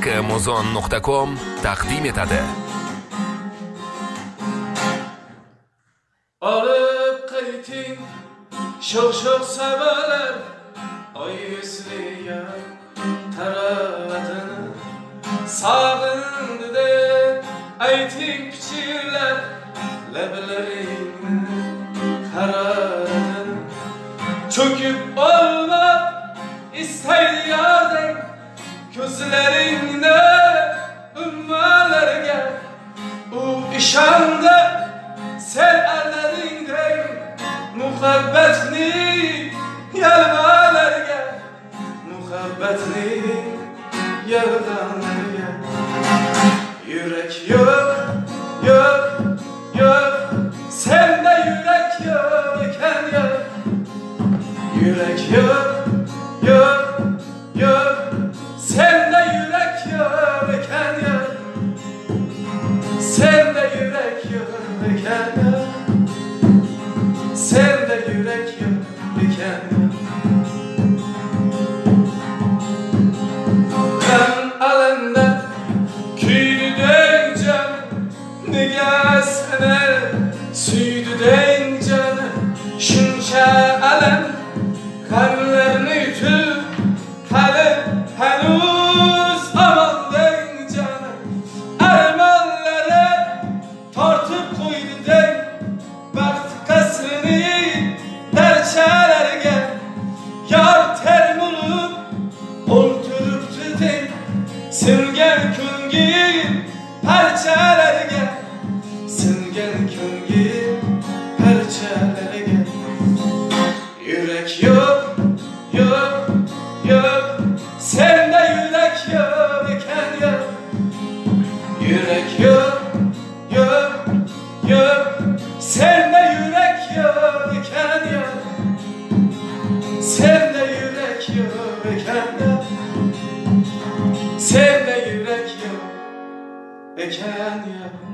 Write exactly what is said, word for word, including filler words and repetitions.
muzon nuqta com taqdim etadi. Alıp qayting sho'x-sho'x sabalar oyisliga taradini sağındı de ayting pichirlar lablaringni qaradini cho'kib olma istayarding ko'zlaringni ummalarga u ishonda sen alladingdek muhabbatni yalvalarga muhabbatni yalvalarga yürek yok yok yok sende yürek yok eken yok yürek yok yok yok sende yürek yok eken yok sende yürek yok eken yok sende yürek yok eken yok ben alanda küydü dencan nega sana süydü dencan şunca alem karlarını yutub hali henüz aman dencan armanlara tortib qo'ydi den baxt qasrini darchalarga yor termulib o'ltiribdi den singan ko'ngil parchalarga singan ko'ngil parchalarga yürek yok yok yok sende yürek yok eken yok yürek yok yok yok sende yürek yok eken yok sende yürek yok eken yok sende yürek yok eken yok